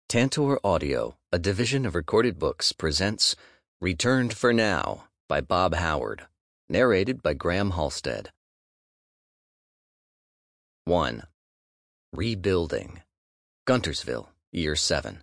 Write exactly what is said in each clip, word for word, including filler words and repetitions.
Tantor Audio, a division of Recorded Books, presents Returned for Now by Bob Howard, narrated by Graham Halstead. one. Rebuilding. Guntersville, Year seven.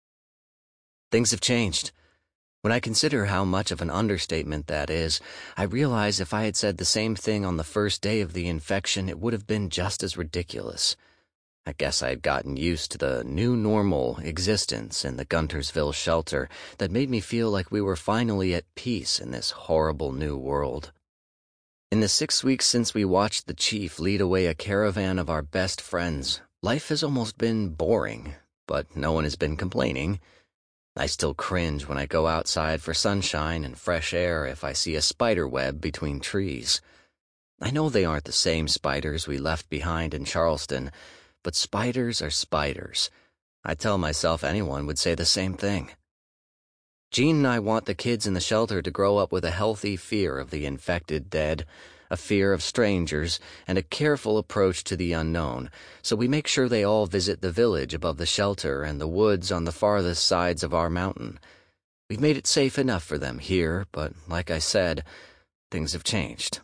Things have changed. When I consider how much of an understatement that is, I realize if I had said the same thing on the first day of the infection, it would have been just as ridiculous. I guess I had gotten used to the new normal existence in the Guntersville shelter that made me feel like we were finally at peace in this horrible new world. In the six weeks since we watched the chief lead away a caravan of our best friends, life has almost been boring, but no one has been complaining. I still cringe when I go outside for sunshine and fresh air if I see a spider web between trees. I know they aren't the same spiders we left behind in Charleston, but spiders are spiders. I tell myself anyone would say the same thing. Jean and I want the kids in the shelter to grow up with a healthy fear of the infected dead, a fear of strangers, and a careful approach to the unknown, so we make sure they all visit the village above the shelter and the woods on the farthest sides of our mountain. We've made it safe enough for them here, but like I said, things have changed.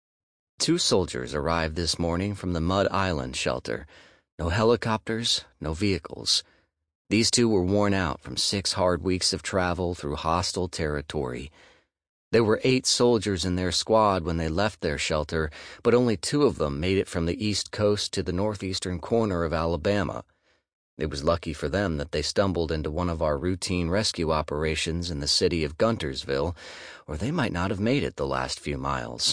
Two soldiers arrived this morning from the Mud Island shelter. No helicopters, no vehicles. These two were worn out from six hard weeks of travel through hostile territory. There were eight soldiers in their squad when they left their shelter, but only two of them made it from the East Coast to the northeastern corner of Alabama. It was lucky for them that they stumbled into one of our routine rescue operations in the city of Guntersville, or they might not have made it the last few miles.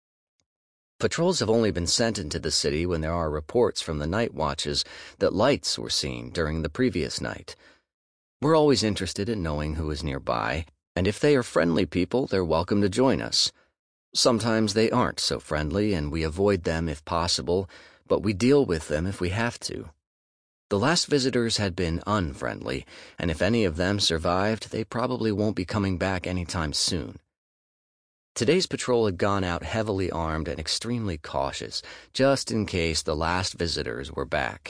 Patrols have only been sent into the city when there are reports from the night watches that lights were seen during the previous night. We're always interested in knowing who is nearby, and if they are friendly people, they're welcome to join us. Sometimes they aren't so friendly, and we avoid them if possible, but we deal with them if we have to. The last visitors had been unfriendly, and if any of them survived, they probably won't be coming back anytime soon. Today's patrol had gone out heavily armed and extremely cautious, just in case the last visitors were back.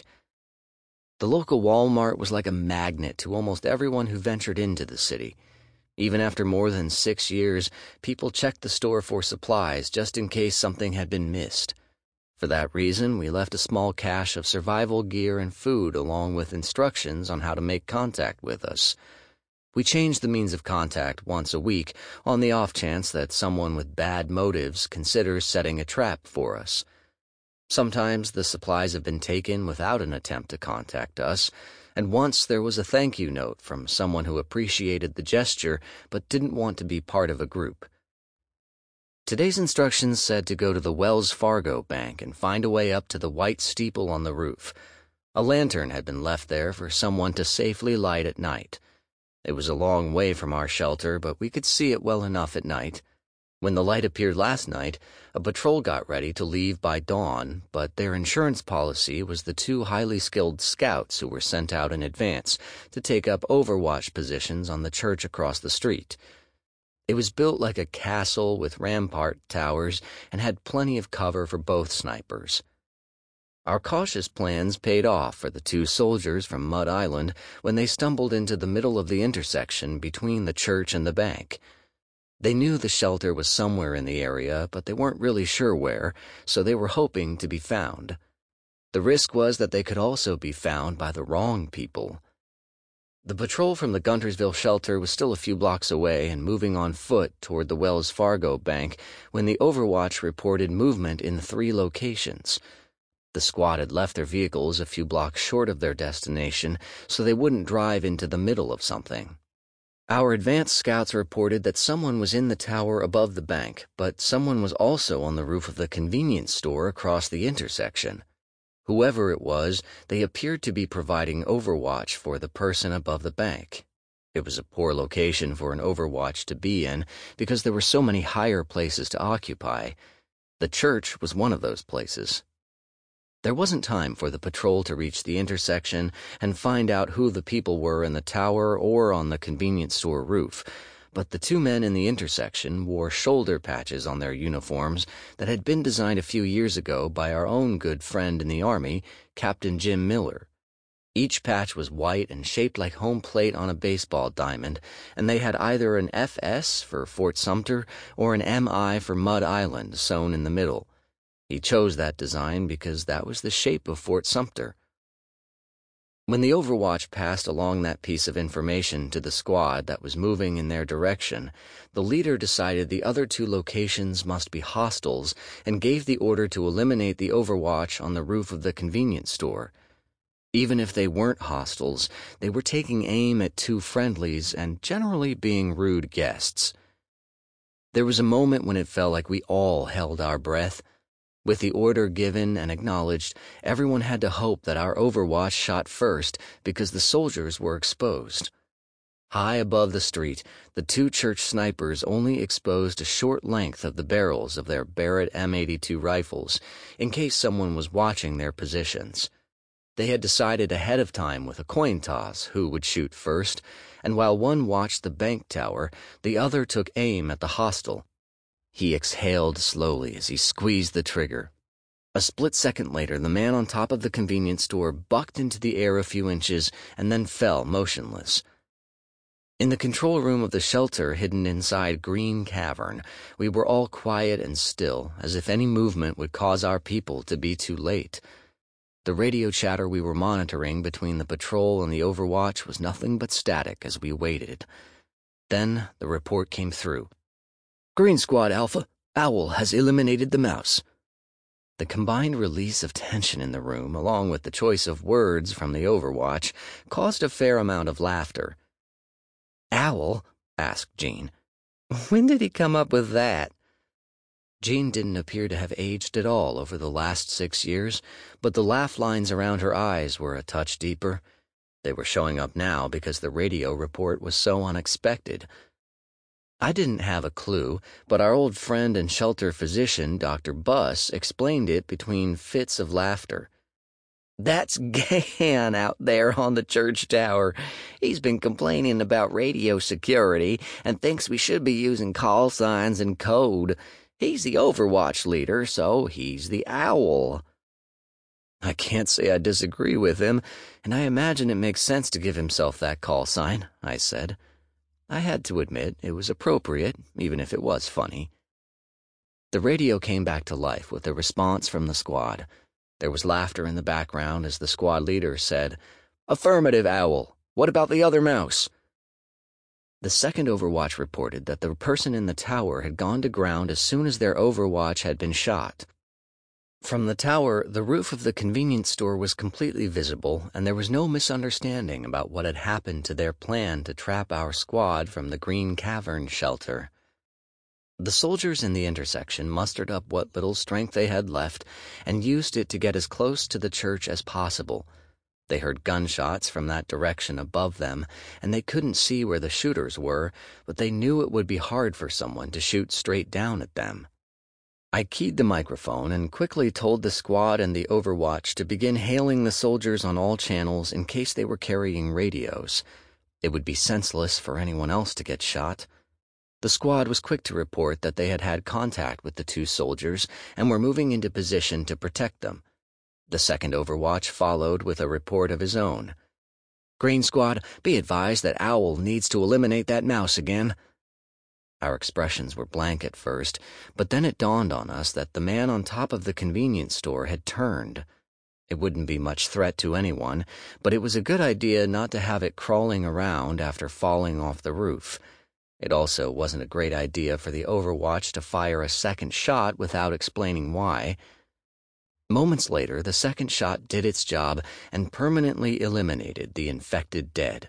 The local Walmart was like a magnet to almost everyone who ventured into the city. Even after more than six years, people checked the store for supplies just in case something had been missed. For that reason, we left a small cache of survival gear and food along with instructions on how to make contact with us. We change the means of contact once a week on the off chance that someone with bad motives considers setting a trap for us. Sometimes the supplies have been taken without an attempt to contact us, and once there was a thank you note from someone who appreciated the gesture but didn't want to be part of a group. Today's instructions said to go to the Wells Fargo Bank and find a way up to the white steeple on the roof. A lantern had been left there for someone to safely light at night. It was a long way from our shelter, but we could see it well enough at night. When the light appeared last night, a patrol got ready to leave by dawn, but their insurance policy was the two highly skilled scouts who were sent out in advance to take up overwatch positions on the church across the street. It was built like a castle with rampart towers and had plenty of cover for both snipers. Our cautious plans paid off for the two soldiers from Mud Island when they stumbled into the middle of the intersection between the church and the bank. They knew the shelter was somewhere in the area, but they weren't really sure where, so they were hoping to be found. The risk was that they could also be found by the wrong people. The patrol from the Guntersville shelter was still a few blocks away and moving on foot toward the Wells Fargo Bank when the Overwatch reported movement in three locations. The squad had left their vehicles a few blocks short of their destination so they wouldn't drive into the middle of something. Our advance scouts reported that someone was in the tower above the bank, but someone was also on the roof of the convenience store across the intersection. Whoever it was, they appeared to be providing overwatch for the person above the bank. It was a poor location for an overwatch to be in because there were so many higher places to occupy. The church was one of those places. There wasn't time for the patrol to reach the intersection and find out who the people were in the tower or on the convenience store roof, but the two men in the intersection wore shoulder patches on their uniforms that had been designed a few years ago by our own good friend in the Army, Captain Jim Miller. Each patch was white and shaped like home plate on a baseball diamond, and they had either an F S for Fort Sumter or an M I for Mud Island sewn in the middle. He chose that design because that was the shape of Fort Sumter. When the Overwatch passed along that piece of information to the squad that was moving in their direction, the leader decided the other two locations must be hostels and gave the order to eliminate the Overwatch on the roof of the convenience store. Even if they weren't hostels, they were taking aim at two friendlies and generally being rude guests. There was a moment when it felt like we all held our breath. With the order given and acknowledged, everyone had to hope that our Overwatch shot first because the soldiers were exposed. High above the street, the two church snipers only exposed a short length of the barrels of their Barrett M eighty-two rifles in case someone was watching their positions. They had decided ahead of time with a coin toss who would shoot first, and while one watched the bank tower, the other took aim at the hostel. He exhaled slowly as he squeezed the trigger. A split second later, the man on top of the convenience store bucked into the air a few inches and then fell motionless. In the control room of the shelter hidden inside Green Cavern, we were all quiet and still, as if any movement would cause our people to be too late. The radio chatter we were monitoring between the patrol and the Overwatch was nothing but static as we waited. Then the report came through. "Green Squad Alpha, Owl has eliminated the mouse." The combined release of tension in the room, along with the choice of words from the Overwatch, caused a fair amount of laughter. "Owl?" asked Jean. "When did he come up with that?" Jean didn't appear to have aged at all over the last six years, but the laugh lines around her eyes were a touch deeper. They were showing up now because the radio report was so unexpected. I didn't have a clue, but our old friend and shelter physician, Doctor Buss, explained it between fits of laughter. "That's Gan out there on the church tower. He's been complaining about radio security and thinks we should be using call signs and code. He's the Overwatch leader, so he's the Owl." I can't say I disagree with him, and I imagine it makes sense to give himself that call sign, I said. I had to admit it was appropriate, even if it was funny. The radio came back to life with a response from the squad. There was laughter in the background as the squad leader said, "Affirmative, Owl. What about the other mouse?" The second Overwatch reported that the person in the tower had gone to ground as soon as their Overwatch had been shot. From the tower, the roof of the convenience store was completely visible, and there was no misunderstanding about what had happened to their plan to trap our squad from the Green Cavern shelter. The soldiers in the intersection mustered up what little strength they had left and used it to get as close to the church as possible. They heard gunshots from that direction above them, and they couldn't see where the shooters were, but they knew it would be hard for someone to shoot straight down at them. I keyed the microphone and quickly told the squad and the Overwatch to begin hailing the soldiers on all channels in case they were carrying radios. It would be senseless for anyone else to get shot. The squad was quick to report that they had had contact with the two soldiers and were moving into position to protect them. The second Overwatch followed with a report of his own. "Green Squad, be advised that Owl needs to eliminate that mouse again." Our expressions were blank at first, but then it dawned on us that the man on top of the convenience store had turned. It wouldn't be much threat to anyone, but it was a good idea not to have it crawling around after falling off the roof. It also wasn't a great idea for the Overwatch to fire a second shot without explaining why. Moments later, the second shot did its job and permanently eliminated the infected dead.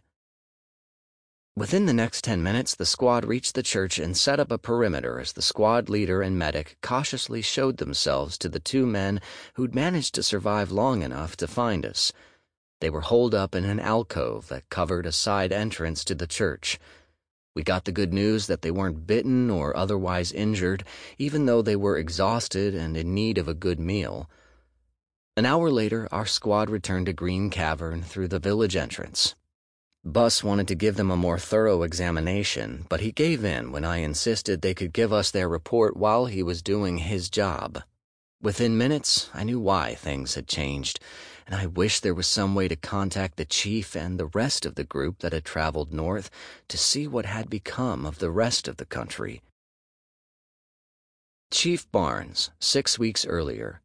Within the next ten minutes, the squad reached the church and set up a perimeter as the squad leader and medic cautiously showed themselves to the two men who'd managed to survive long enough to find us. They were holed up in an alcove that covered a side entrance to the church. We got the good news that they weren't bitten or otherwise injured, even though they were exhausted and in need of a good meal. An hour later, our squad returned to Green Cavern through the village entrance. Buss wanted to give them a more thorough examination, but he gave in when I insisted they could give us their report while he was doing his job. Within minutes, I knew why things had changed, and I wish there was some way to contact the chief and the rest of the group that had traveled north to see what had become of the rest of the country. Chief Barnes, six weeks earlier.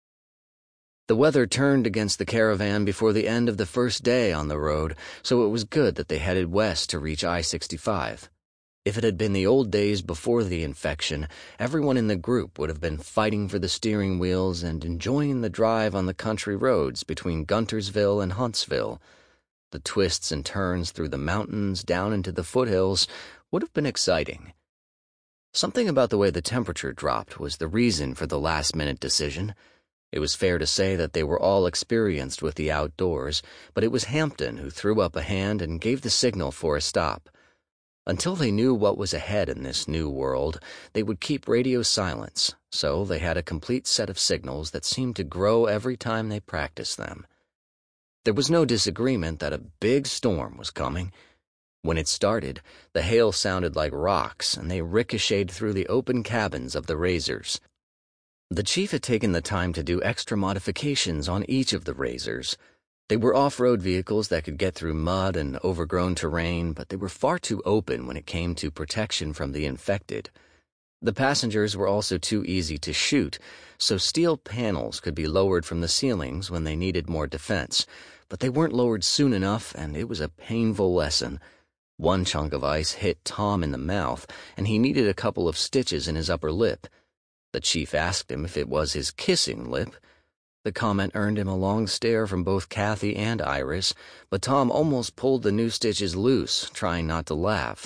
The weather turned against the caravan before the end of the first day on the road, so it was good that they headed west to reach I sixty-five. If it had been the old days before the infection, everyone in the group would have been fighting for the steering wheels and enjoying the drive on the country roads between Guntersville and Huntsville. The twists and turns through the mountains down into the foothills would have been exciting. Something about the way the temperature dropped was the reason for the last-minute decision. It was fair to say that they were all experienced with the outdoors, but it was Hampton who threw up a hand and gave the signal for a stop. Until they knew what was ahead in this new world, they would keep radio silence, so they had a complete set of signals that seemed to grow every time they practiced them. There was no disagreement that a big storm was coming. When it started, the hail sounded like rocks, and they ricocheted through the open cabins of the Razors. The chief had taken the time to do extra modifications on each of the Razors. They were off-road vehicles that could get through mud and overgrown terrain, but they were far too open when it came to protection from the infected. The passengers were also too easy to shoot, so steel panels could be lowered from the ceilings when they needed more defense, but they weren't lowered soon enough, and it was a painful lesson. One chunk of ice hit Tom in the mouth, and he needed a couple of stitches in his upper lip. The chief asked him if it was his kissing lip. The comment earned him a long stare from both Kathy and Iris, but Tom almost pulled the new stitches loose, trying not to laugh.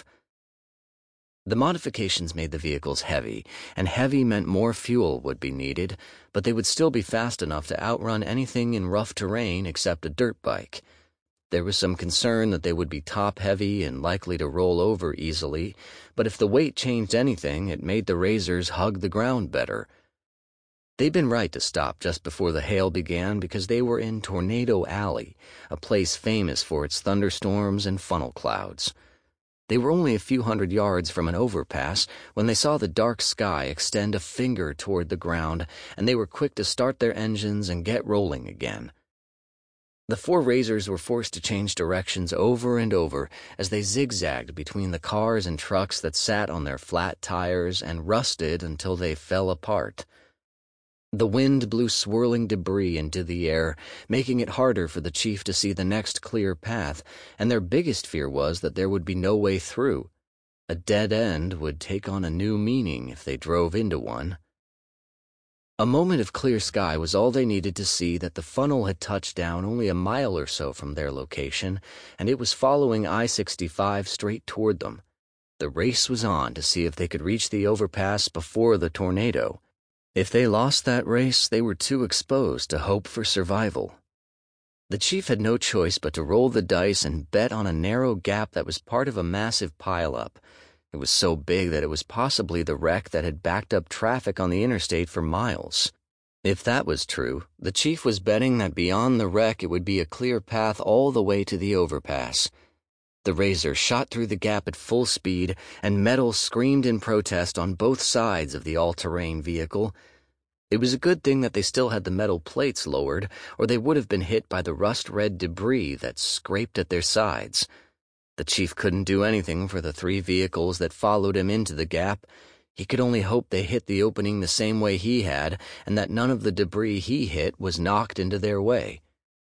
The modifications made the vehicles heavy, and heavy meant more fuel would be needed, but they would still be fast enough to outrun anything in rough terrain except a dirt bike. There was some concern that they would be top-heavy and likely to roll over easily, but if the weight changed anything, it made the Razors hug the ground better. They'd been right to stop just before the hail began because they were in Tornado Alley, a place famous for its thunderstorms and funnel clouds. They were only a few hundred yards from an overpass when they saw the dark sky extend a finger toward the ground, and they were quick to start their engines and get rolling again. The four Razors were forced to change directions over and over as they zigzagged between the cars and trucks that sat on their flat tires and rusted until they fell apart. The wind blew swirling debris into the air, making it harder for the chief to see the next clear path, and their biggest fear was that there would be no way through. A dead end would take on a new meaning if they drove into one. A moment of clear sky was all they needed to see that the funnel had touched down only a mile or so from their location, and it was following I sixty-five straight toward them. The race was on to see if they could reach the overpass before the tornado. If they lost that race, they were too exposed to hope for survival. The chief had no choice but to roll the dice and bet on a narrow gap that was part of a massive pileup. It was so big that it was possibly the wreck that had backed up traffic on the interstate for miles. If that was true, the chief was betting that beyond the wreck it would be a clear path all the way to the overpass. The Razor shot through the gap at full speed, and metal screamed in protest on both sides of the all-terrain vehicle. It was a good thing that they still had the metal plates lowered, or they would have been hit by the rust-red debris that scraped at their sides. The chief couldn't do anything for the three vehicles that followed him into the gap. He could only hope they hit the opening the same way he had, and that none of the debris he hit was knocked into their way.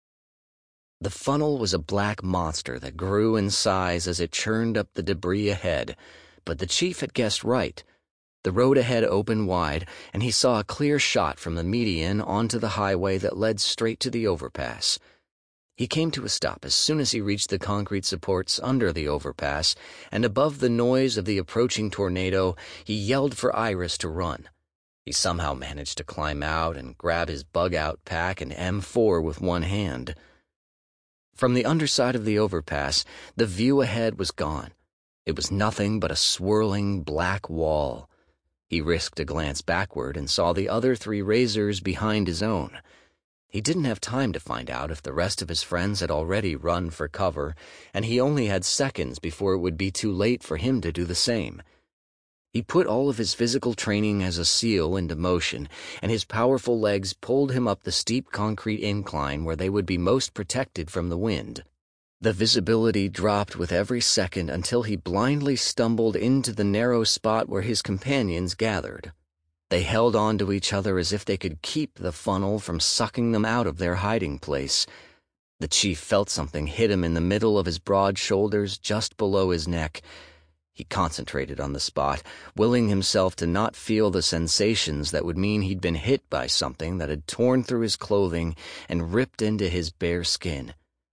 The funnel was a black monster that grew in size as it churned up the debris ahead, but the chief had guessed right. The road ahead opened wide, and he saw a clear shot from the median onto the highway that led straight to the overpass. He came to a stop as soon as he reached the concrete supports under the overpass, and above the noise of the approaching tornado, he yelled for Iris to run. He somehow managed to climb out and grab his bug-out pack and M four with one hand. From the underside of the overpass, the view ahead was gone. It was nothing but a swirling black wall. He risked a glance backward and saw the other three Razors behind his own. He didn't have time to find out if the rest of his friends had already run for cover, and he only had seconds before it would be too late for him to do the same. He put all of his physical training as a SEAL into motion, and his powerful legs pulled him up the steep concrete incline where they would be most protected from the wind. The visibility dropped with every second until he blindly stumbled into the narrow spot where his companions gathered. They held on to each other as if they could keep the funnel from sucking them out of their hiding place. The chief felt something hit him in the middle of his broad shoulders just below his neck. He concentrated on the spot, willing himself to not feel the sensations that would mean he'd been hit by something that had torn through his clothing and ripped into his bare skin.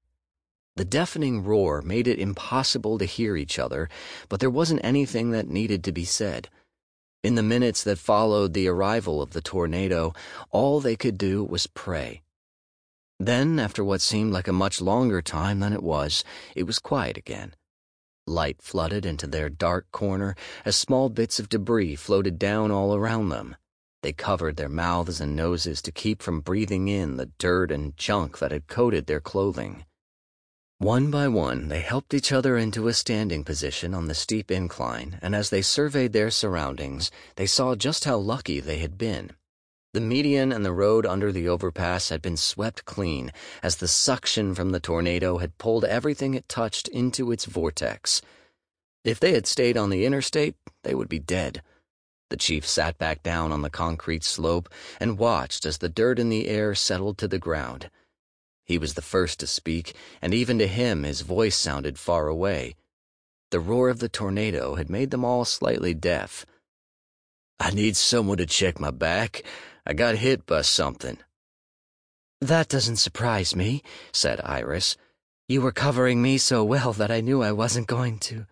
The deafening roar made it impossible to hear each other, but there wasn't anything that needed to be said. In the minutes that followed the arrival of the tornado, all they could do was pray. Then, after what seemed like a much longer time than it was, it was quiet again. Light flooded into their dark corner as small bits of debris floated down all around them. They covered their mouths and noses to keep from breathing in the dirt and junk that had coated their clothing. One by one, they helped each other into a standing position on the steep incline, and as they surveyed their surroundings, they saw just how lucky they had been. The median and the road under the overpass had been swept clean, as the suction from the tornado had pulled everything it touched into its vortex. If they had stayed on the interstate, they would be dead. The chief sat back down on the concrete slope and watched as the dirt in the air settled to the ground. He was the first to speak, and even to him his voice sounded far away. The roar of the tornado had made them all slightly deaf. "I need someone to check my back. I got hit by something." "That doesn't surprise me," said Iris. "You were covering me so well that I knew I wasn't going to."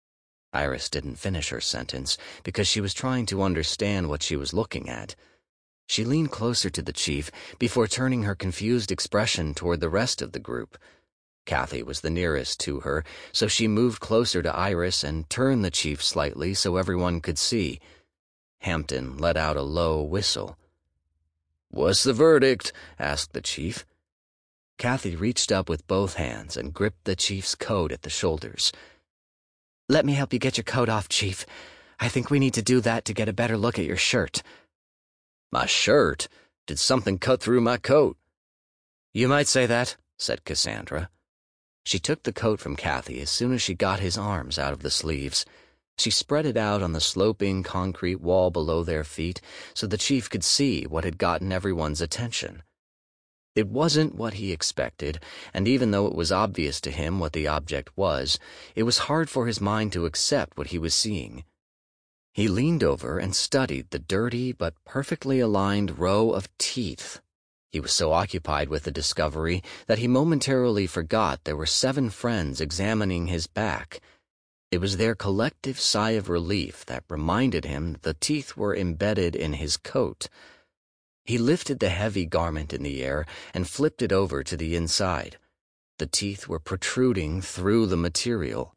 Iris didn't finish her sentence because she was trying to understand what she was looking at. She leaned closer to the chief before turning her confused expression toward the rest of the group. Kathy was the nearest to her, so she moved closer to Iris and turned the chief slightly so everyone could see. Hampton let out a low whistle. "What's the verdict?" asked the chief. Kathy reached up with both hands and gripped the chief's coat at the shoulders. "Let me help you get your coat off, Chief. I think we need to do that to get a better look at your shirt." "My shirt? Did something cut through my coat?" "You might say that," said Cassandra. She took the coat from Kathy as soon as she got his arms out of the sleeves. She spread it out on the sloping concrete wall below their feet so the chief could see what had gotten everyone's attention. It wasn't what he expected, and even though it was obvious to him what the object was, it was hard for his mind to accept what he was seeing. He leaned over and studied the dirty but perfectly aligned row of teeth. He was so occupied with the discovery that he momentarily forgot there were seven friends examining his back. It was their collective sigh of relief that reminded him that the teeth were embedded in his coat. He lifted the heavy garment in the air and flipped it over to the inside. The teeth were protruding through the material.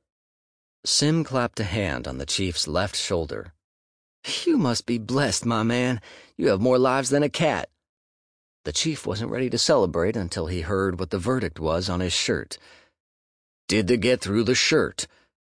Sim clapped a hand on the chief's left shoulder. "You must be blessed, my man. You have more lives than a cat." The chief wasn't ready to celebrate until he heard what the verdict was on his shirt. "Did they get through the shirt?"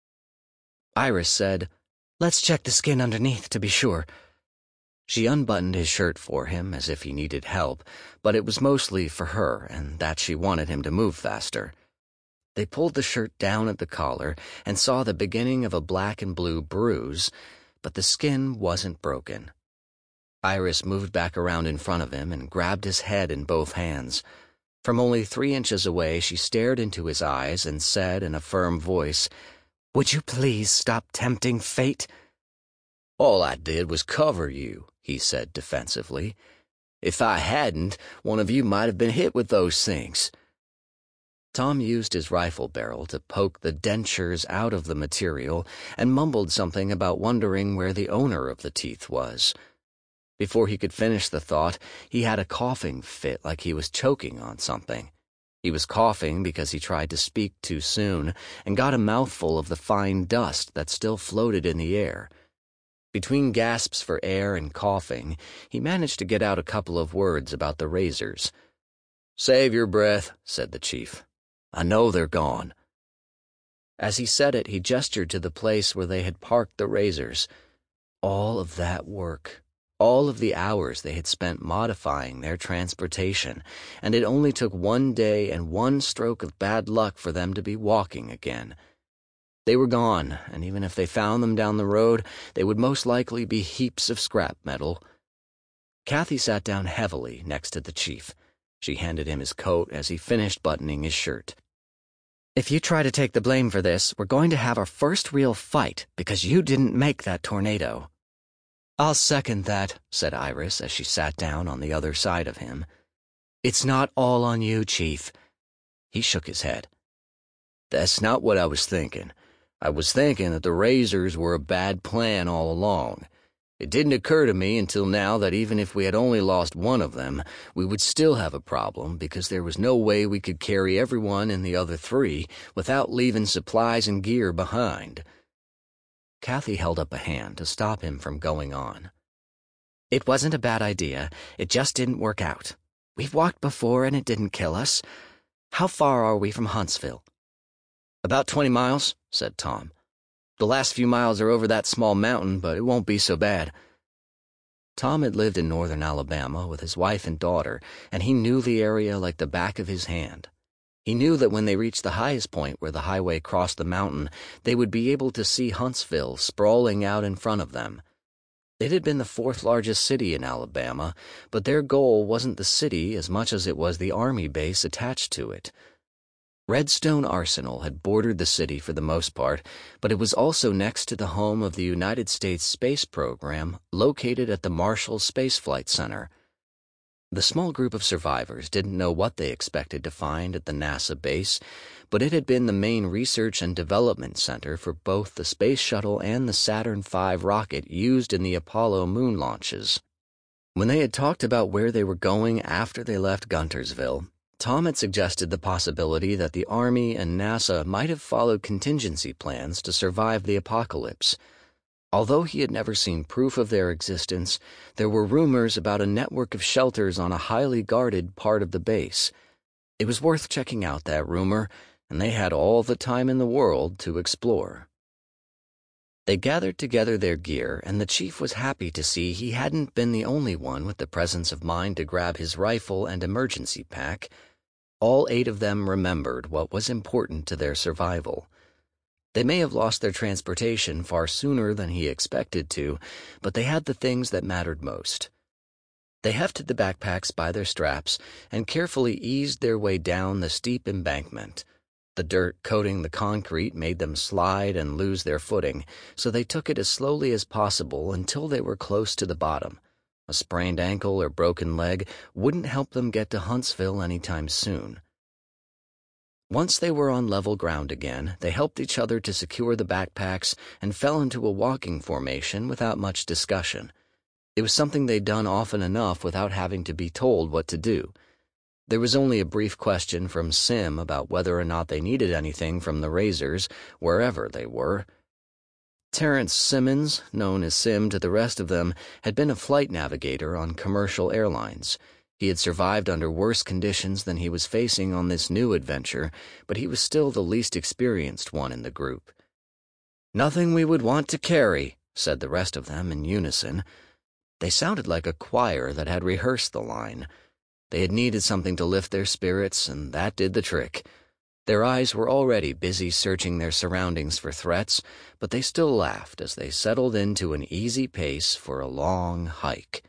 Iris said, "Let's check the skin underneath to be sure." She unbuttoned his shirt for him as if he needed help, but it was mostly for her and that she wanted him to move faster. They pulled the shirt down at the collar and saw the beginning of a black and blue bruise, but the skin wasn't broken. Iris moved back around in front of him and grabbed his head in both hands. From only three inches away, she stared into his eyes and said in a firm voice, "Would you please stop tempting fate?" "All I did was cover you," he said defensively. "If I hadn't, one of you might have been hit with those things." Tom used his rifle barrel to poke the dentures out of the material and mumbled something about wondering where the owner of the teeth was. Before he could finish the thought, he had a coughing fit like he was choking on something. He was coughing because he tried to speak too soon and got a mouthful of the fine dust that still floated in the air. Between gasps for air and coughing, he managed to get out a couple of words about the razors. "Save your breath," said the chief. "I know they're gone." As he said it, he gestured to the place where they had parked the razors. All of that work, all of the hours they had spent modifying their transportation, and it only took one day and one stroke of bad luck for them to be walking again. They were gone, and even if they found them down the road, they would most likely be heaps of scrap metal. Kathy sat down heavily next to the chief. She handed him his coat as he finished buttoning his shirt. If you try to take the blame for this, we're going to have our first real fight because you didn't make that tornado. I'll second that, said Iris as she sat down on the other side of him. It's not all on you, Chief. He shook his head. That's not what I was thinking. I was thinking that the razors were a bad plan all along. It didn't occur to me until now that even if we had only lost one of them, we would still have a problem because there was no way we could carry everyone in the other three without leaving supplies and gear behind. Kathy held up a hand to stop him from going on. It wasn't a bad idea. It just didn't work out. We've walked before and it didn't kill us. How far are we from Huntsville? About twenty miles, said Tom. The last few miles are over that small mountain, but it won't be so bad. Tom had lived in northern Alabama with his wife and daughter, and he knew the area like the back of his hand. He knew that when they reached the highest point where the highway crossed the mountain, they would be able to see Huntsville sprawling out in front of them. It had been the fourth largest city in Alabama, but their goal wasn't the city as much as it was the army base attached to it. Redstone Arsenal had bordered the city for the most part, but it was also next to the home of the United States Space Program, located at the Marshall Space Flight Center. The small group of survivors didn't know what they expected to find at the NASA base, but it had been the main research and development center for both the Space Shuttle and the Saturn five rocket used in the Apollo moon launches. When they had talked about where they were going after they left Guntersville, Tom had suggested the possibility that the Army and NASA might have followed contingency plans to survive the apocalypse. Although he had never seen proof of their existence, there were rumors about a network of shelters on a highly guarded part of the base. It was worth checking out that rumor, and they had all the time in the world to explore. They gathered together their gear, and the chief was happy to see he hadn't been the only one with the presence of mind to grab his rifle and emergency pack. All eight of them remembered what was important to their survival. They may have lost their transportation far sooner than he expected to, but they had the things that mattered most. They hefted the backpacks by their straps and carefully eased their way down the steep embankment. The dirt coating the concrete made them slide and lose their footing, so they took it as slowly as possible until they were close to the bottom. A sprained ankle or broken leg wouldn't help them get to Huntsville anytime soon. Once they were on level ground again, they helped each other to secure the backpacks and fell into a walking formation without much discussion. It was something they'd done often enough without having to be told what to do. There was only a brief question from Sim about whether or not they needed anything from the Razors, wherever they were. Terrence Simmons, known as Sim to the rest of them, had been a flight navigator on commercial airlines. He had survived under worse conditions than he was facing on this new adventure, but he was still the least experienced one in the group. "Nothing we would want to carry," said the rest of them in unison. They sounded like a choir that had rehearsed the line. They had needed something to lift their spirits, and that did the trick. Their eyes were already busy searching their surroundings for threats, but they still laughed as they settled into an easy pace for a long hike.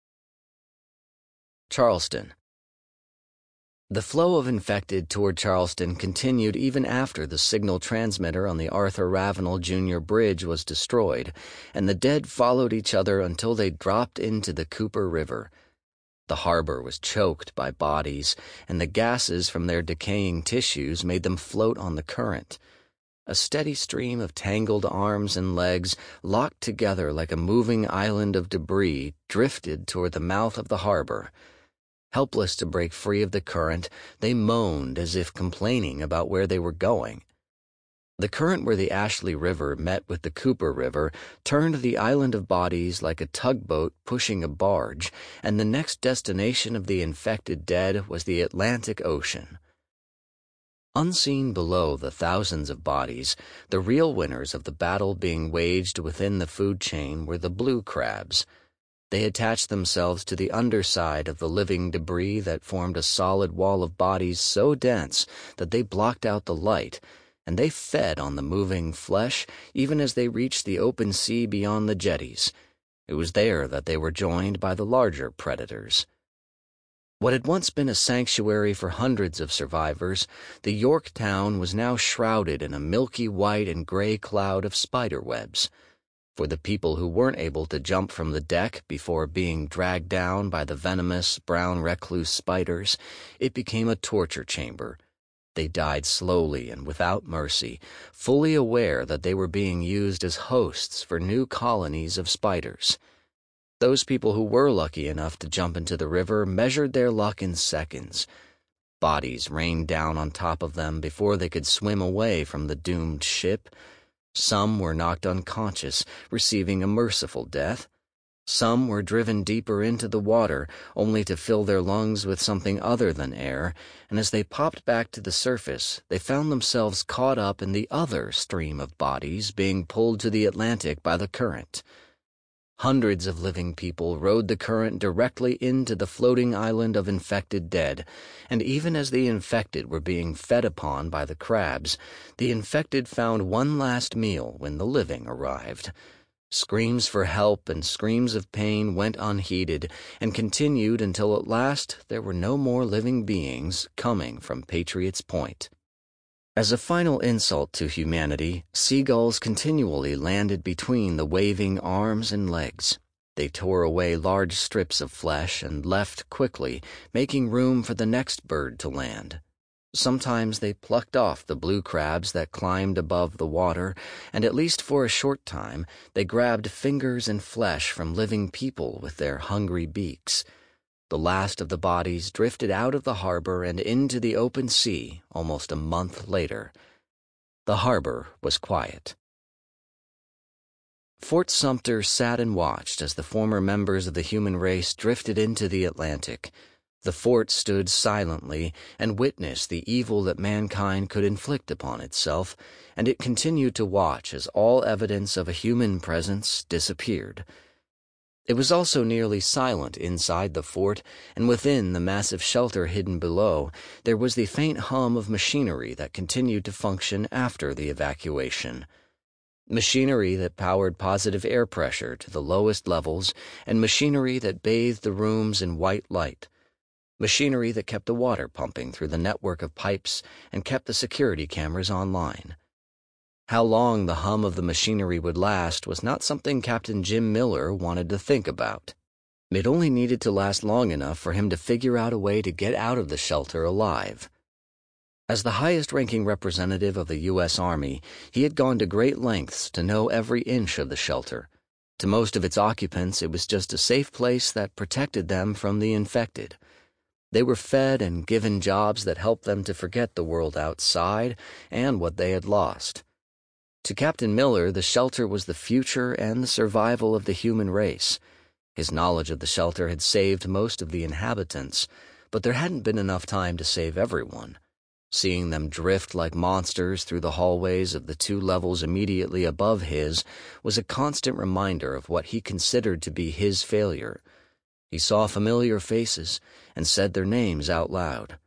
Charleston. The flow of infected toward Charleston continued even after the signal transmitter on the Arthur Ravenel Junior Bridge was destroyed, and the dead followed each other until they dropped into the Cooper River. The harbor was choked by bodies, and the gases from their decaying tissues made them float on the current. A steady stream of tangled arms and legs, locked together like a moving island of debris, drifted toward the mouth of the harbor. Helpless to break free of the current, they moaned as if complaining about where they were going. The current where the Ashley River met with the Cooper River turned the island of bodies like a tugboat pushing a barge, and the next destination of the infected dead was the Atlantic Ocean. Unseen below the thousands of bodies, the real winners of the battle being waged within the food chain were the blue crabs. They attached themselves to the underside of the living debris that formed a solid wall of bodies so dense that they blocked out the light, and they fed on the moving flesh even as they reached the open sea beyond the jetties. It was there that they were joined by the larger predators. What had once been a sanctuary for hundreds of survivors, the Yorktown was now shrouded in a milky white and gray cloud of spider webs. For the people who weren't able to jump from the deck before being dragged down by the venomous brown recluse spiders, it became a torture chamber. They died slowly and without mercy, fully aware that they were being used as hosts for new colonies of spiders. Those people who were lucky enough to jump into the river measured their luck in seconds. Bodies rained down on top of them before they could swim away from the doomed ship. Some were knocked unconscious, receiving a merciful death. Some were driven deeper into the water, only to fill their lungs with something other than air, and as they popped back to the surface, they found themselves caught up in the other stream of bodies being pulled to the Atlantic by the current. Hundreds of living people rode the current directly into the floating island of infected dead, and even as the infected were being fed upon by the crabs, the infected found one last meal when the living arrived. Screams for help and screams of pain went unheeded and continued until at last there were no more living beings coming from Patriot's Point. As a final insult to humanity, seagulls continually landed between the waving arms and legs. They tore away large strips of flesh and left quickly, making room for the next bird to land. Sometimes they plucked off the blue crabs that climbed above the water, and at least for a short time they grabbed fingers and flesh from living people with their hungry beaks. The last of the bodies drifted out of the harbor and into the open sea almost a month later. The harbor was quiet. Fort Sumter sat and watched as the former members of the human race drifted into the Atlantic. The fort stood silently and witnessed the evil that mankind could inflict upon itself, and it continued to watch as all evidence of a human presence disappeared. It was also nearly silent inside the fort, and within the massive shelter hidden below, there was the faint hum of machinery that continued to function after the evacuation. Machinery that powered positive air pressure to the lowest levels, and machinery that bathed the rooms in white light. Machinery that kept the water pumping through the network of pipes and kept the security cameras online. How long the hum of the machinery would last was not something Captain Jim Miller wanted to think about. It only needed to last long enough for him to figure out a way to get out of the shelter alive. As the highest-ranking representative of the U S Army, he had gone to great lengths to know every inch of the shelter. To most of its occupants, it was just a safe place that protected them from the infected. They were fed and given jobs that helped them to forget the world outside and what they had lost. To Captain Miller, the shelter was the future and the survival of the human race. His knowledge of the shelter had saved most of the inhabitants, but there hadn't been enough time to save everyone. Seeing them drift like monsters through the hallways of the two levels immediately above his was a constant reminder of what he considered to be his failure. He saw familiar faces and said their names out loud.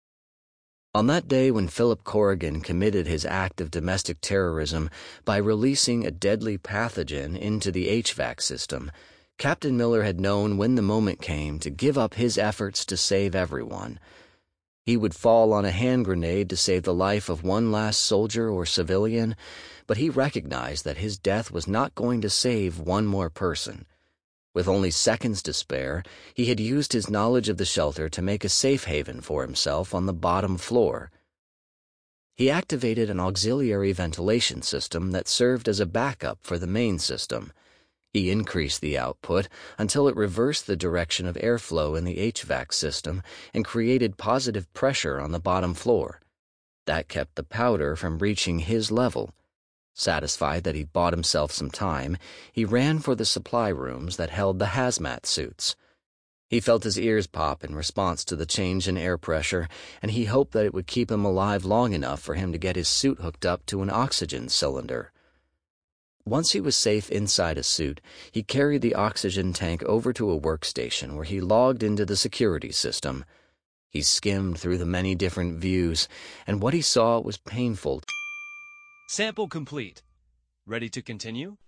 On that day when Philip Corrigan committed his act of domestic terrorism by releasing a deadly pathogen into the H V A C system, Captain Miller had known when the moment came to give up his efforts to save everyone. He would fall on a hand grenade to save the life of one last soldier or civilian, but he recognized that his death was not going to save one more person. With only seconds to spare, he had used his knowledge of the shelter to make a safe haven for himself on the bottom floor. He activated an auxiliary ventilation system that served as a backup for the main system. He increased the output until it reversed the direction of airflow in the H V A C system and created positive pressure on the bottom floor. That kept the powder from reaching his level. Satisfied that he'd bought himself some time, he ran for the supply rooms that held the hazmat suits. He felt his ears pop in response to the change in air pressure, and he hoped that it would keep him alive long enough for him to get his suit hooked up to an oxygen cylinder. Once he was safe inside a suit, he carried the oxygen tank over to a workstation where he logged into the security system. He skimmed through the many different views, and what he saw was painful. Sample complete. Ready to continue?